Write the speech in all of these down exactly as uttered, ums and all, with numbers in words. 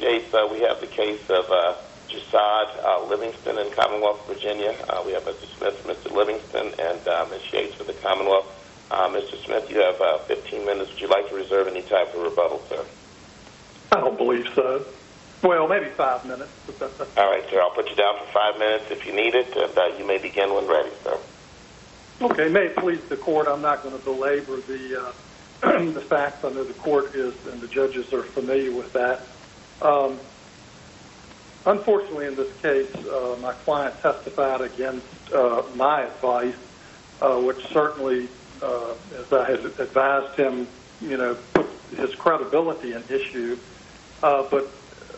case, uh, we have the case of uh, Jasad uh, Livingston in Commonwealth of Virginia. Uh, we have Mister Smith, Mister Livingston, and uh, Miz Yates for the Commonwealth. Uh, Mister Smith, you have uh, fifteen minutes. Would you like to reserve any time for rebuttal, sir? I don't believe so. Well, maybe five minutes. All right, sir. I'll put you down for five minutes if you need it, and uh, you may begin when ready, sir. Okay. May it please the court, I'm not going to belabor the uh, the facts. I know the court is and the judges are familiar with that. Um, unfortunately, in this case, uh, my client testified against uh, my advice, uh, which certainly, uh, as I had advised him, you know, put his credibility in issue. Uh, but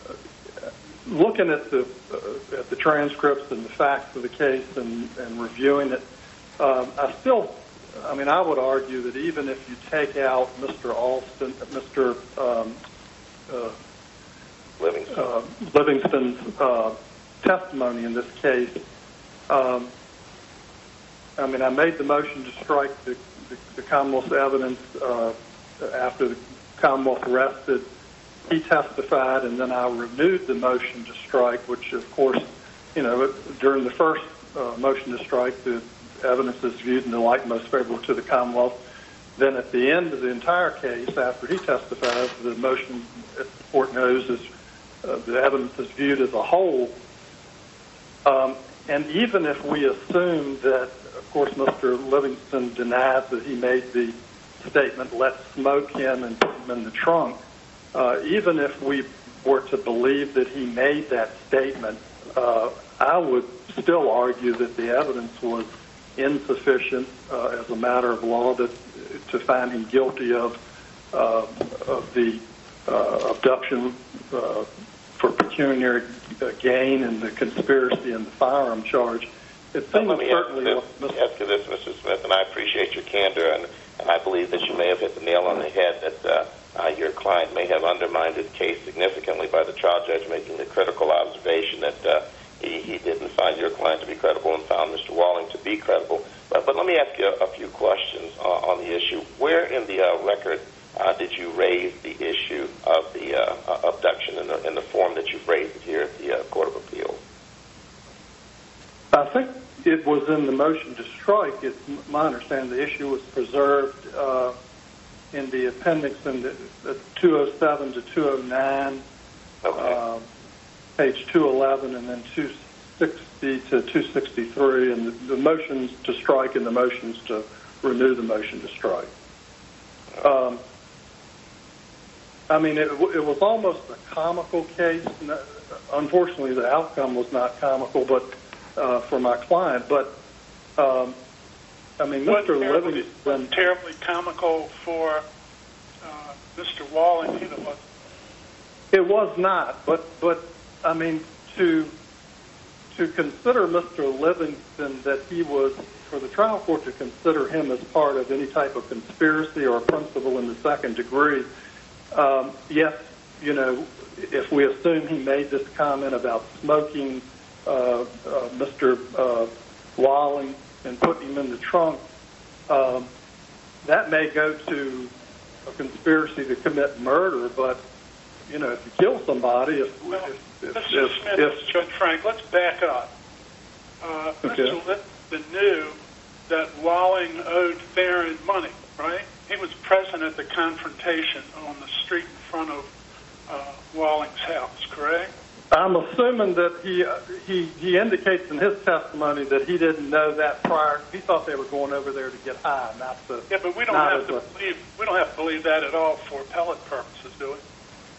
looking at the uh, at the transcripts and the facts of the case and, and reviewing it, um, I still, I mean, I would argue that even if you take out Mister Alston, Mister Um, uh, Livingston. uh, Livingston's uh, testimony in this case, um, I mean, I made the motion to strike the, the, the Commonwealth's evidence uh, after the Commonwealth rested. He testified, and then I renewed the motion to strike, which, of course, you know, during the first uh, motion to strike, the evidence is viewed in the light most favorable to the Commonwealth. Then at the end of the entire case, after he testifies, the motion, as the court knows, is uh, the evidence is viewed as a whole. Um, and even if we assume that, of course, Mister Livingston denies that he made the statement, let's smoke him and put him in the trunk, Uh, even if we were to believe that he made that statement, uh, I would still argue that the evidence was insufficient uh, as a matter of law to, to find him guilty of, uh, of the uh, abduction uh, for pecuniary gain and the conspiracy and the firearm charge. It seems Let me certainly ask, this, ask you this, Mister Smith, and I appreciate your candor, and, and I believe that you may have hit the nail on the head that uh, Uh, your client may have undermined his case significantly by the trial judge making the critical observation that uh, he, he didn't find your client to be credible and found Mister Walling to be credible. But, but let me ask you a, a few questions uh, on the issue. Where in the uh, record uh, did you raise the issue of the uh, abduction in the, in the form that you've raised it here at the uh, Court of Appeals? I think it was in the motion to strike. It's my understanding the issue was preserved uh, in the appendix in the, the two oh seven to two oh nine, okay. uh, page two eleven, and then two sixty to two sixty-three, and the, the motions to strike and the motions to renew the motion to strike. Um, I mean, it, it was almost a comical case. Unfortunately, the outcome was not comical, but uh, for my client, but. Um, I mean, Mister Livingston Livingston terribly comical for uh, Mister Walling either, was it? It was not, but but I mean to to consider Mister Livingston that he was for the trial court to consider him as part of any type of conspiracy or a principal in the second degree. Um, yes, you know, if we assume he made this comment about smoking uh, uh, Mister Uh, Walling and putting him in the trunk, um, that may go to a conspiracy to commit murder. But you know, if you kill somebody, if well, if, if, Mister if, Smith, if Judge Frank, let's back up. Uh, okay. Mister Livingston knew that Walling owed Theron money, right? He was present at the confrontation on the street in front of uh, Walling's house, correct? I'm assuming that he uh, he he indicates in his testimony that he didn't know that prior. He thought they were going over there to get high, not to. Yeah, but we don't have to a, believe we don't have to believe that at all for appellate purposes, do we?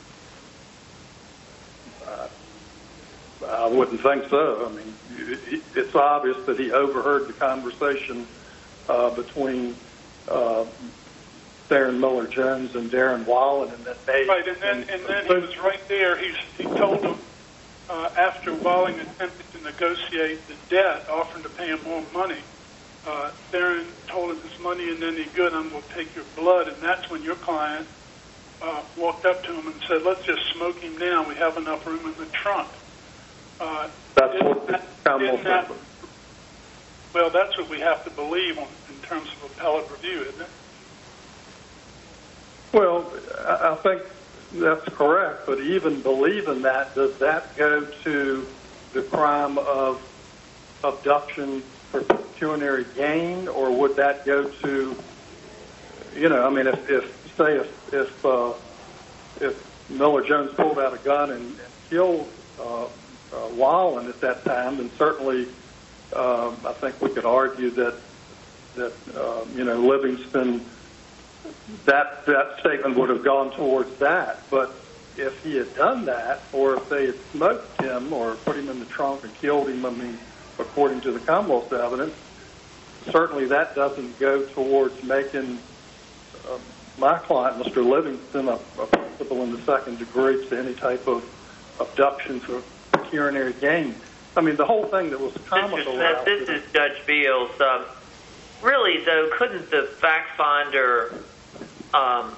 Uh, I wouldn't think so. I mean, it, it's obvious that he overheard the conversation uh, between uh, Theron Miller Jones and Darren Wallen, and that they right, and then and then he was right there. He he told them. Uh, after Walling attempted to negotiate the debt, offering to pay him more money, uh, Theron told him this money and any good, I'm going to take your blood. And that's when your client uh, walked up to him and said, let's just smoke him now. We have enough room in the trunk. Uh, that's what that, that, well, that's what we have to believe on, in terms of appellate review, isn't it? Well, I think that's correct. But even believing that, does that go to the crime of abduction for pecuniary gain, or would that go to, you know, I mean, if, if say if if, uh, if Miller Jones pulled out a gun and, and killed uh, uh, Wallen at that time, then certainly uh, I think we could argue that that uh, you know Livingston, that that statement would have gone towards that. But if he had done that, or if they had smoked him or put him in the trunk and killed him, I mean, according to the Commonwealth's evidence, certainly that doesn't go towards making uh, my client, Mister Livingston, a, a principal in the second degree to any type of abduction for pecuniary gain. I mean, the whole thing that was comical. Mister Smith, this is Judge Beals. Um, really, though, couldn't the fact finder um,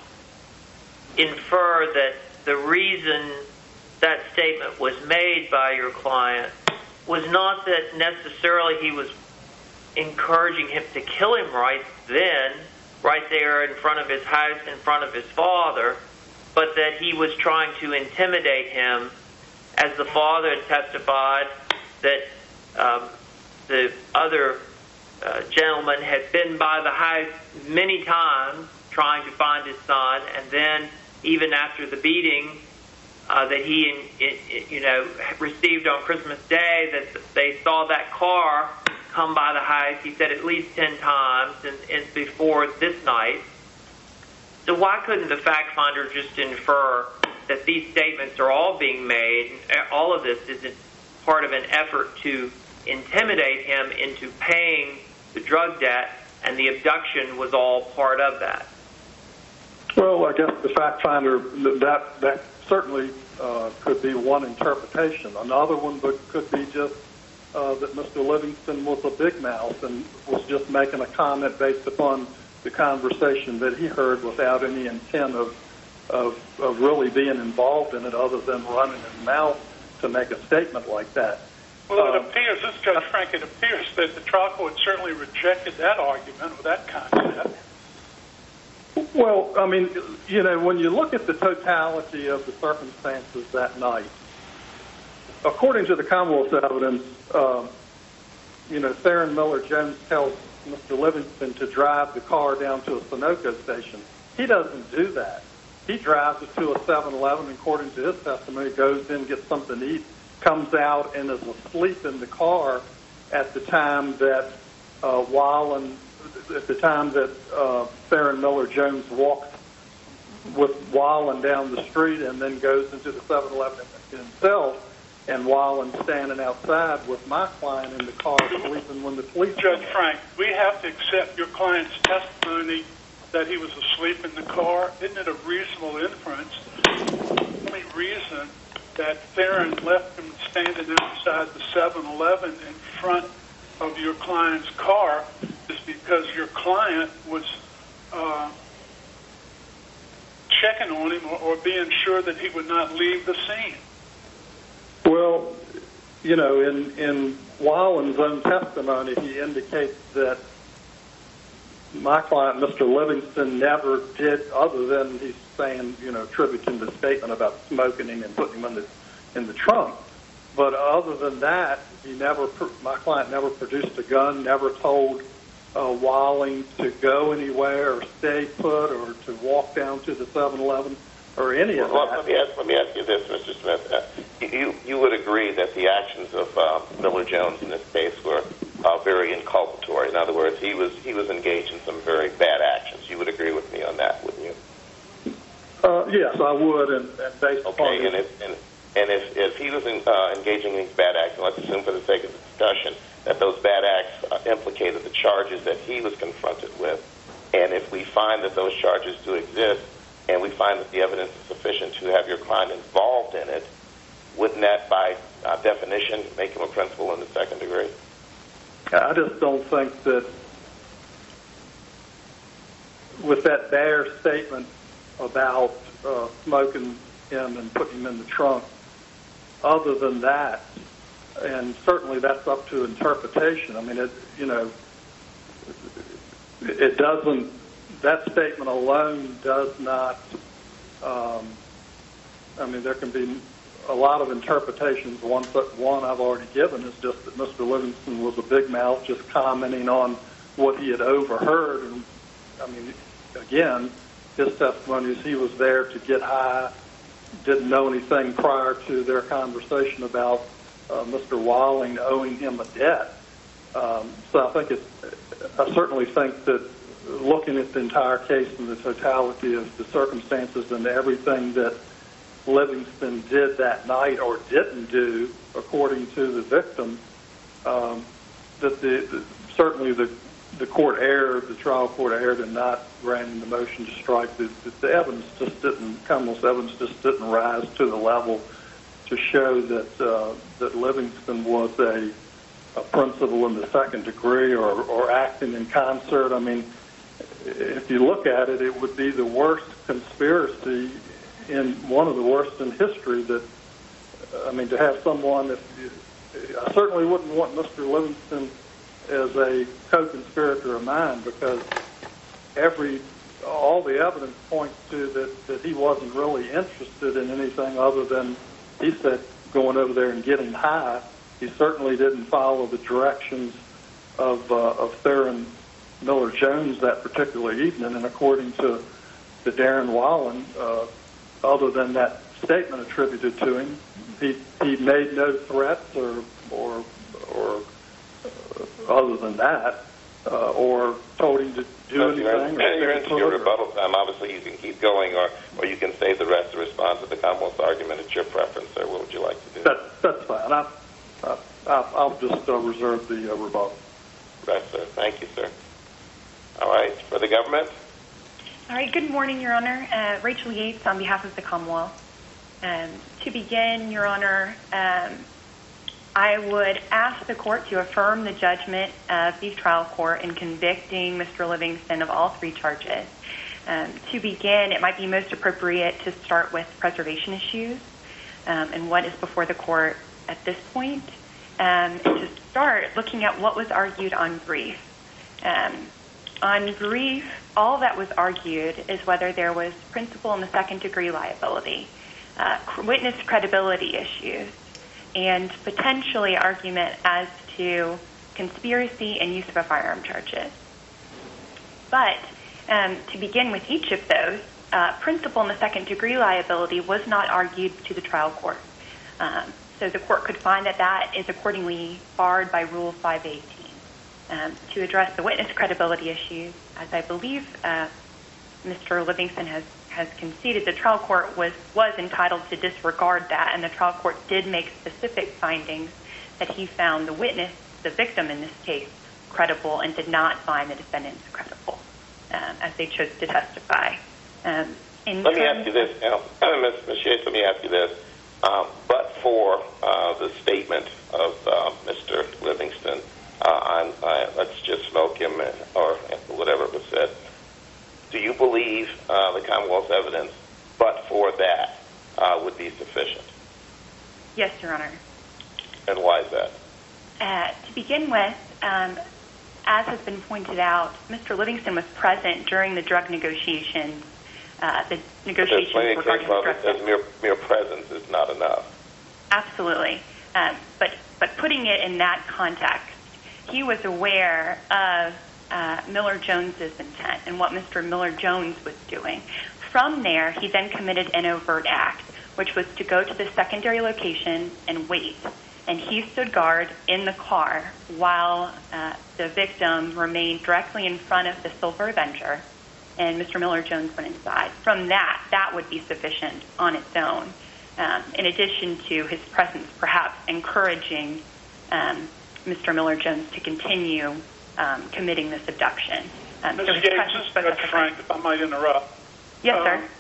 infer that the reason that statement was made by your client was not that necessarily he was encouraging him to kill him right then, right there in front of his house, in front of his father, but that he was trying to intimidate him, as the father had testified that um, the other uh, gentleman had been by the house many times trying to find his son, and then even after the beating uh, that he, you know, received on Christmas Day, that they saw that car come by the house, he said at least ten times, and, and before this night. So why couldn't the fact finder just infer that these statements are all being made, all of this is part of an effort to intimidate him into paying the drug debt, and the abduction was all part of that? Well, I guess the fact finder, that that certainly uh, could be one interpretation. Another one could be just uh, that Mister Livingston was a big mouth and was just making a comment based upon the conversation that he heard without any intent of, of, of really being involved in it other than running his mouth to make a statement like that. Well, it um, appears, this Judge Frank, it appears that the trial court certainly rejected that argument or that concept. Well, I mean, you know, when you look at the totality of the circumstances that night, according to the Commonwealth's evidence, um, you know, Theron Miller Jones tells Mister Livingston to drive the car down to a Sunoco station. He doesn't do that. He drives it to a seven eleven, according to his testimony, goes in, gets something to eat, comes out, and is asleep in the car at the time that uh, Wallen, at the time that uh, Theron Miller Jones walks with Wallen down the street and then goes into the seven eleven himself, and Wallen standing outside with my client in the car sleeping when the police... Judge Frank, we have to accept your client's testimony that he was asleep in the car. Isn't it a reasonable inference? The only reason that Theron left him standing outside the seven eleven in front of your client's car is because your client was uh, checking on him or, or being sure that he would not leave the scene. Well, you know, in, in Wallen's own testimony, he indicates that my client, Mister Livingston, never did, other than he's saying, you know, attributing the statement about smoking him and putting him in the, in the trunk. But other than that, he never, my client never produced a gun, never told uh, Walling to go anywhere or stay put or to walk down to the seven eleven or any of well, that. Let me, ask, let me ask you this, Mister Smith. Uh, you, you would agree that the actions of uh, Miller Jones in this case were uh, very inculpatory. In other words, he was he was engaged in some very bad actions. You would agree with me on that, wouldn't you? Uh, yes, I would, and, and based okay, upon... and if, and, and if, if he was in, uh, engaging in these bad acts, and let's assume for the sake of the discussion that those bad acts uh, implicated the charges that he was confronted with, and if we find that those charges do exist, and we find that the evidence is sufficient to have your client involved in it, wouldn't that, by uh, definition, make him a principal in the second degree? I just don't think that with that bare statement about uh, smoking him and putting him in the trunk, other than that, and certainly that's up to interpretation. I mean, it, you know, it doesn't, that statement alone does not um, I mean, there can be a lot of interpretations. One, one I've already given is just that Mister Livingston was a big mouth, just commenting on what he had overheard. And I mean, again, his testimony is he was there to get high, didn't know anything prior to their conversation about uh, Mister Walling owing him a debt. Um, so I think it's, I certainly think that looking at the entire case and the totality of the circumstances and everything that Livingston did that night or didn't do, according to the victim, um, that the, the certainly the the court erred, the trial court erred in not granting the motion to strike. The, the, the evidence just didn't, Commonwealth's evidence just didn't rise to the level to show that uh, that Livingston was a, a principal in the second degree or, or acting in concert. I mean, if you look at it, it would be the worst conspiracy in one of the worst in history. That, I mean, to have someone, if you, I certainly wouldn't want Mister Livingston as a co-conspirator of mine, because every, all the evidence points to that, that he wasn't really interested in anything other than, he said, going over there and getting high. He certainly didn't follow the directions of, uh, of Theron Miller Jones that particular evening, and according to, to Darren Wallen, uh, other than that statement attributed to him, he he made no threats or or or uh, other than that, uh, or told him to do so anything. You're, you're into your rebuttal time. Obviously, you can keep going, or or you can save the rest to respond to the Commonwealth's argument. It's your preference, sir. What would you like to do? That, that's fine. I, I, I'll just uh, reserve the uh, rebuttal. Right, sir. Thank you, sir. All right, for the government. All right, good morning, Your Honor. Uh, Rachel Yates on behalf of the Commonwealth. Um, to begin, Your Honor, um, I would ask the court to affirm the judgment of the trial court in convicting Mister Livingston of all three charges. Um, to begin, it might be most appropriate to start with preservation issues um, and what is before the court at this point. Um, and to start, looking at what was argued on brief. Um, On brief, all that was argued is whether there was principal in the second degree liability, uh, witness credibility issues, and potentially argument as to conspiracy and use of a firearm charges. But um, to begin with each of those, uh, principal in the second degree liability was not argued to the trial court. Um, so the court could find that that is accordingly barred by Rule five eighteen. Um, to address the witness credibility issues, as I believe uh, Mister Livingston has, has conceded, the trial court was, was entitled to disregard that, and the trial court did make specific findings that he found the witness, the victim in this case, credible and did not find the defendants credible um, as they chose to testify. Um, in let me ask you this, now, Miz Yates, let me ask you this. Um, but for uh, the statement of uh, Mister Livingston, Uh, I'm, uh, let's just smoke him, or whatever was said. Do you believe uh, the Commonwealth's evidence, but for that, uh, would be sufficient? Yes, Your Honor. And why is that? Uh, to begin with, um, as has been pointed out, Mister Livingston was present during the drug negotiations. Uh, the negotiations There's plenty of regarding case law the that says mere, mere presence is not enough. Absolutely. Um, but, but putting it in that context, he was aware of uh, Miller Jones's intent and what Mister Miller Jones was doing. From there, he then committed an overt act, which was to go to the secondary location and wait. And he stood guard in the car while uh, the victim remained directly in front of the Silver Avenger, and Mister Miller Jones went inside. From that, that would be sufficient on its own, um, in addition to his presence perhaps encouraging um, Mister Miller Jones to continue um, committing this abduction. Um, Miz so his Yates, presence this is was Frank, if I might interrupt. Yes, um, sir.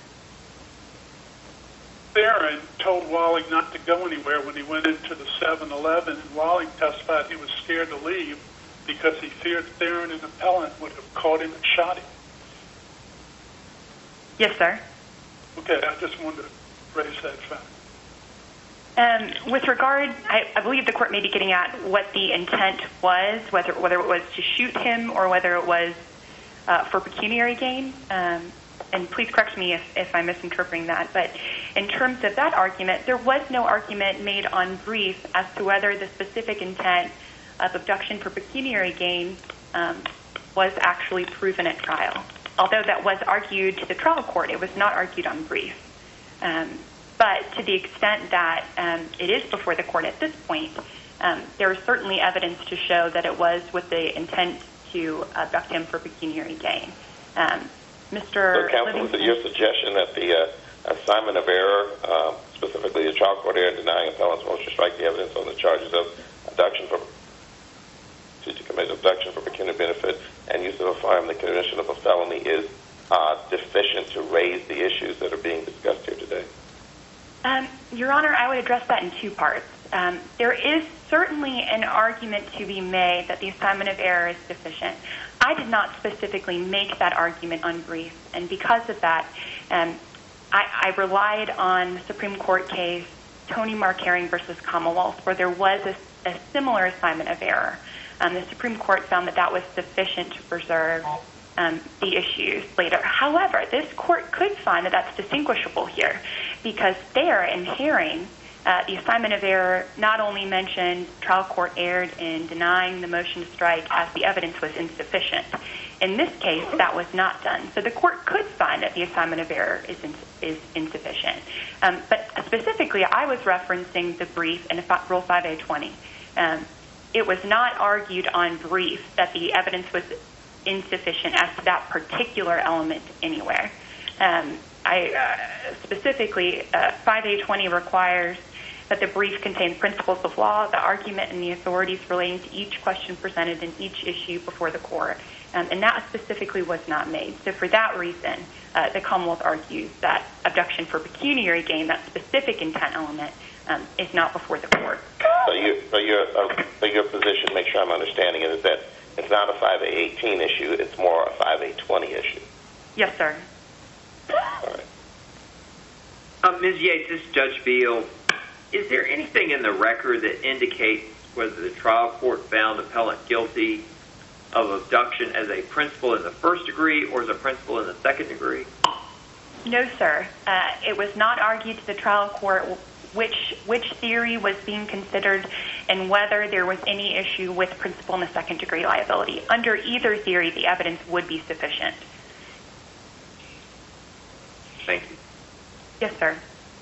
Theron told Walling not to go anywhere when he went into the seven eleven, and Walling testified he was scared to leave because he feared Theron and Appellant would have caught him and shot him. Yes, sir. Okay, I just wanted to raise that fact. Um, with regard, I, I believe the court may be getting at what the intent was, whether whether it was to shoot him or whether it was uh, for pecuniary gain. Um, and please correct me if, if I'm misinterpreting that. But in terms of that argument, there was no argument made on brief as to whether the specific intent of abduction for pecuniary gain um, was actually proven at trial. Although that was argued to the trial court, it was not argued on brief. Um, but to the extent that um, it is before the court at this point, um, there is certainly evidence to show that it was with the intent to abduct him for pecuniary gain. Um, Mister So, counsel, is it your suggestion that the uh, assignment of error, uh, specifically the trial court error in denying appellant's motion to strike the evidence on the charges of abduction for to, to commit abduction for pecuniary benefit and use of a firearm, the commission of a felony, is uh, deficient to raise the issues that are being discussed here today? Um, Your Honor, I would address that in two parts. Um, there is certainly an argument to be made that the assignment of error is deficient. I did not specifically make that argument on brief, and because of that, um, I, I relied on the Supreme Court case Tony Mark-Herring versus Commonwealth, where there was a, a similar assignment of error. Um, the Supreme Court found that that was sufficient to preserve um, the issues later. However, this court could find that that's distinguishable here, because there in Herring, uh, the assignment of error not only mentioned trial court erred in denying the motion to strike as the evidence was insufficient. In this case, that was not done. So the court could find that the assignment of error is, in, is insufficient. Um, but specifically, I was referencing the brief in Rule five A twenty. Um, it was not argued on brief that the evidence was insufficient as to that particular element anywhere. Um, I uh, specifically, uh, five A twenty requires that the brief contains principles of law, the argument, and the authorities relating to each question presented in each issue before the court. Um, and that specifically was not made. So for that reason, uh, the Commonwealth argues that abduction for pecuniary gain, that specific intent element, um, is not before the court. So, you, so, your, uh, so your position, make sure I'm understanding it, is that it's not a five A eighteen issue, it's more a five A twenty issue? Yes, sir. All right. Uh, Miz Yates, this is Judge Beal. Is there anything in the record that indicates whether the trial court found the appellant guilty of abduction as a principal in the first degree or as a principal in the second degree? No, sir. Uh, it was not argued to the trial court which which theory was being considered and whether there was any issue with principal in the second degree liability. Under either theory, the evidence would be sufficient. Thank you. Yes, sir.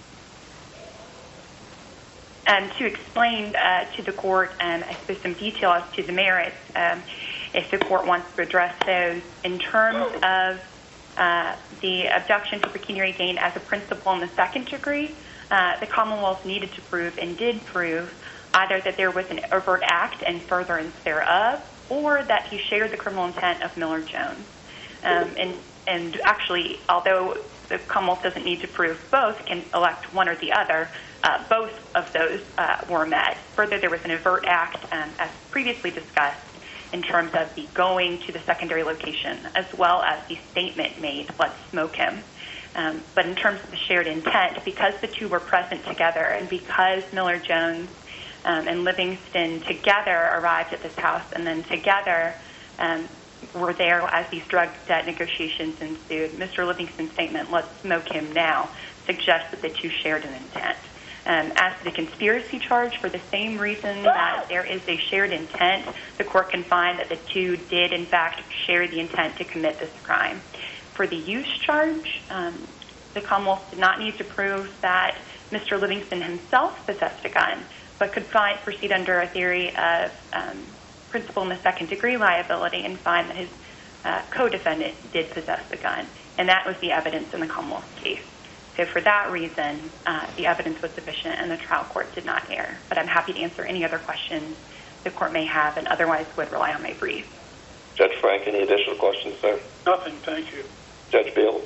Um, to explain uh, to the court, um, I suppose, some detail as to the merits, um, if the court wants to address those, in terms of uh, the abduction for pecuniary gain as a principal in the second degree, uh, the Commonwealth needed to prove and did prove either that there was an overt act and furtherance thereof, or that he shared the criminal intent of Miller Jones. Um, and, and actually, although the Commonwealth doesn't need to prove both, can elect one or the other, uh, both of those uh, were met. Further, there was an overt act, um, as previously discussed, in terms of the going to the secondary location, as well as the statement made, let's smoke him. Um, but in terms of the shared intent, because the two were present together and because Miller Jones um, and Livingston together arrived at this house and then together um, were there as these drug debt negotiations ensued, Mister Livingston's statement, let's smoke him now, suggests that the two shared an intent. Um, as to the conspiracy charge, for the same reason that there is a shared intent, the court can find that the two did, in fact, share the intent to commit this crime. For the use charge, um, the Commonwealth did not need to prove that Mister Livingston himself possessed a gun, but could find, proceed under a theory of um, principal in the second degree liability and find that his uh, co-defendant did possess the gun. And that was the evidence in the Commonwealth case. So for that reason, uh, the evidence was sufficient and the trial court did not err. But I'm happy to answer any other questions the court may have, and otherwise would rely on my brief. Judge Frank, any additional questions, sir? Nothing, thank you. Judge Beal?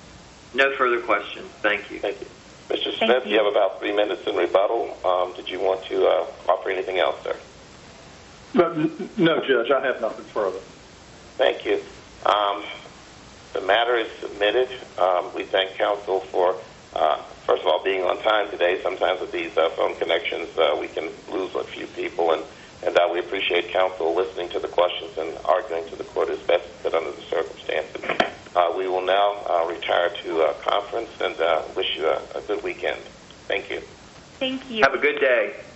No further questions. Thank you. Thank you. Mister Thank Smith, you. you have about three minutes in rebuttal. Um, did you want to uh, offer anything else, sir? But, no, Judge, I have nothing further. Thank you. Um, the matter is submitted. Um, we thank counsel for, uh, first of all, being on time today. Sometimes with these uh, phone connections, uh, we can lose a few people, and, and uh, we appreciate counsel listening to the questions and arguing to the court as best it could under the circumstances. Uh, we will now uh, retire to uh, conference and uh, wish you a, a good weekend. Thank you. Thank you. Have a good day.